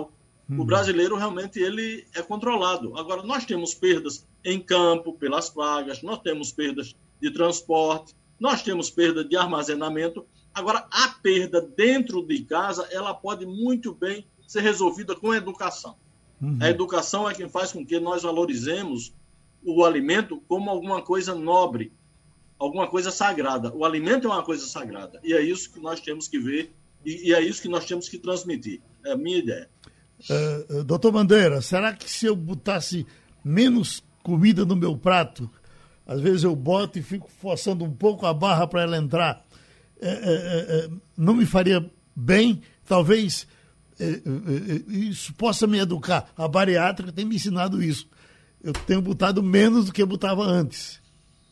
Hum. O brasileiro realmente ele é controlado. Agora, nós temos perdas em campo pelas pragas, nós temos perdas de transporte, nós temos perda de armazenamento. Agora, a perda dentro de casa, ela pode muito bem ser resolvida com a educação. Uhum. A educação é quem faz com que nós valorizemos o alimento como alguma coisa nobre, alguma coisa sagrada. O alimento é uma coisa sagrada. E é isso que nós temos que ver e, e é isso que nós temos que transmitir. É a minha ideia. Uh, doutor Bandeira, será que se eu botasse menos comida no meu prato, às vezes eu boto e fico forçando um pouco a barra para ela entrar, é, é, é, não me faria bem? Talvez é, é, isso possa me educar. A bariátrica tem me ensinado isso. Eu tenho botado menos do que eu botava antes.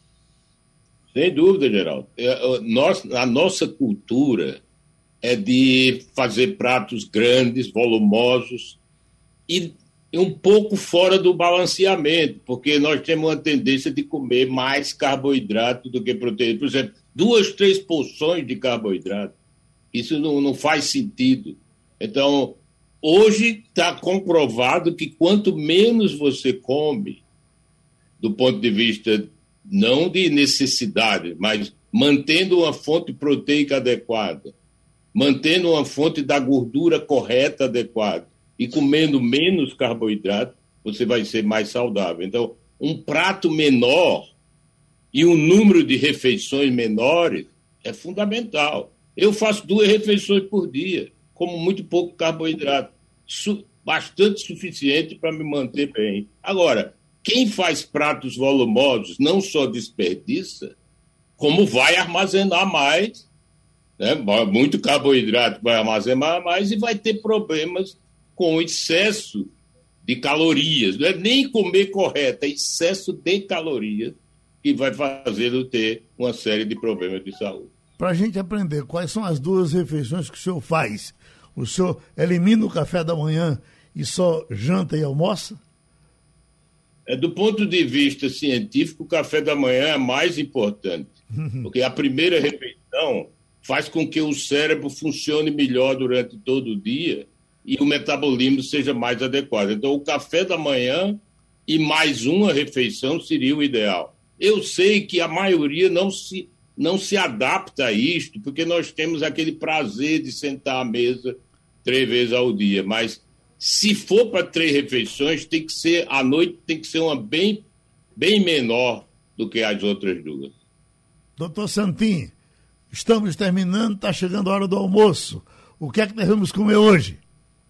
Sem dúvida, Geraldo. Nós, a nossa cultura é de fazer pratos grandes, volumosos e um pouco fora do balanceamento, porque nós temos uma tendência de comer mais carboidrato do que proteína. Por exemplo, duas, três porções de carboidrato. Isso não, não faz sentido. Então, hoje está comprovado que quanto menos você come, do ponto de vista não de necessidade, mas mantendo uma fonte proteica adequada, mantendo uma fonte da gordura correta, adequada, e comendo menos carboidrato, você vai ser mais saudável. Então, um prato menor e um número de refeições menores é fundamental. Eu faço duas refeições por dia, como muito pouco carboidrato, su- bastante suficiente para me manter bem. Agora, quem faz pratos volumosos não só desperdiça, como vai armazenar mais, né? Muito carboidrato vai armazenar mais e vai ter problemas com excesso de calorias. Não é nem comer correto, é excesso de calorias que vai fazê-lo ter uma série de problemas de saúde. Para a gente aprender, quais são as duas refeições que o senhor faz? O senhor elimina o café da manhã e só janta e almoça? É, do ponto de vista científico, o café da manhã é mais importante, porque a primeira refeição faz com que o cérebro funcione melhor durante todo o dia e o metabolismo seja mais adequado. Então, o café da manhã e mais uma refeição seria o ideal. Eu sei que a maioria não se, não se adapta a isto, porque nós temos aquele prazer de sentar à mesa três vezes ao dia, mas se for para três refeições, tem que ser, à noite tem que ser uma bem, bem menor do que as outras duas. Doutor Santin, estamos terminando, está chegando a hora do almoço. O que é que devemos comer hoje?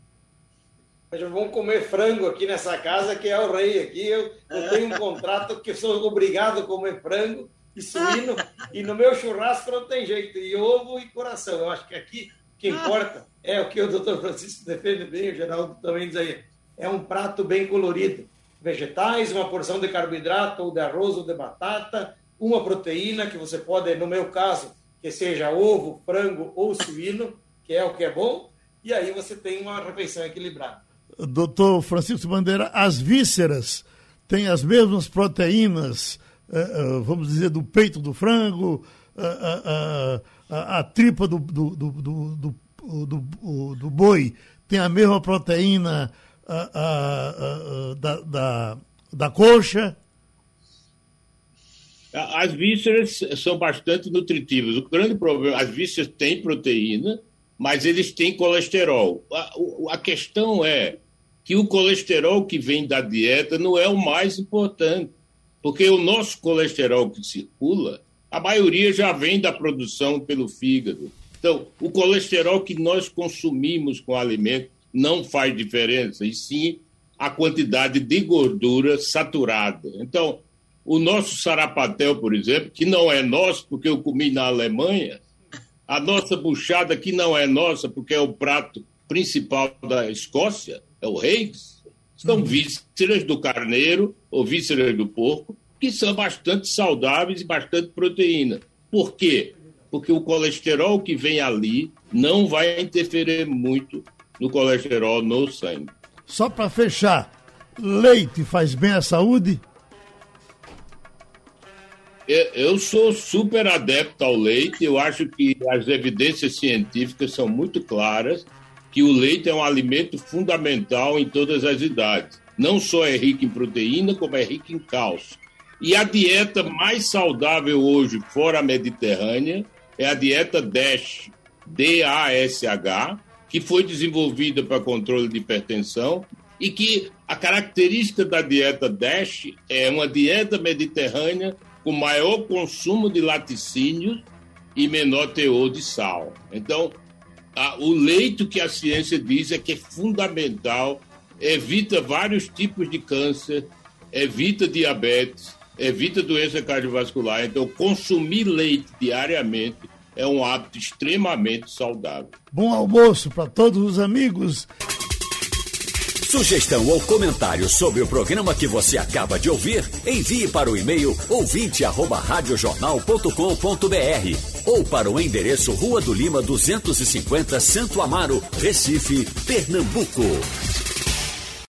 Vamos comer frango aqui nessa casa, que é o rei aqui. Eu, eu tenho um contrato que eu sou obrigado a comer frango e suíno, e no meu churrasco não tem jeito, e ovo e coração. Eu acho que aqui o que importa é o que o doutor Francisco defende bem, o Geraldo também diz aí, é um prato bem colorido. Vegetais, uma porção de carboidrato, ou de arroz, ou de batata, uma proteína, que você pode, no meu caso, que seja ovo, frango ou suíno, que é o que é bom, e aí você tem uma refeição equilibrada. Doutor Francisco Bandeira, as vísceras têm as mesmas proteínas, uh, uh, vamos dizer, do peito do frango, uh, uh, uh, a, a tripa do, do, do, do, do, do, do boi tem a mesma proteína uh, uh, uh, da, da, da coxa? As vísceras são bastante nutritivas. O grande problema, as vísceras têm proteína, mas eles têm colesterol. A, a questão é que o colesterol que vem da dieta não é o mais importante, porque o nosso colesterol que circula, a maioria já vem da produção pelo fígado. Então, o colesterol que nós consumimos com o alimento não faz diferença, e sim a quantidade de gordura saturada. Então, o nosso sarapatel, por exemplo, que não é nosso porque eu comi na Alemanha, a nossa buchada, que não é nossa porque é o prato principal da Escócia, é o Reis, são vísceras do carneiro ou vísceras do porco, que são bastante saudáveis e bastante proteína. Por quê? Porque o colesterol que vem ali não vai interferir muito no colesterol no sangue. Só para fechar, leite faz bem à saúde? Eu sou super adepto ao leite. Eu acho que as evidências científicas são muito claras que o leite é um alimento fundamental em todas as idades. Não só é rico em proteína, como é rico em cálcio. E a dieta mais saudável hoje, fora a mediterrânea, é a dieta DASH, D A S H, que foi desenvolvida para controle de hipertensão e que a característica da dieta DASH é uma dieta mediterrânea com maior consumo de laticínios e menor teor de sal. Então, a, o leite que a ciência diz é que é fundamental, evita vários tipos de câncer, evita diabetes, evita doença cardiovascular. Então, consumir leite diariamente é um hábito extremamente saudável. Bom almoço para todos os amigos. Sugestão ou comentário sobre o programa que você acaba de ouvir, envie para o e-mail ouvinte arroba radiojornal ponto com ponto br ou para o endereço Rua do Lima duzentos e cinquenta, Santo Amaro, Recife, Pernambuco.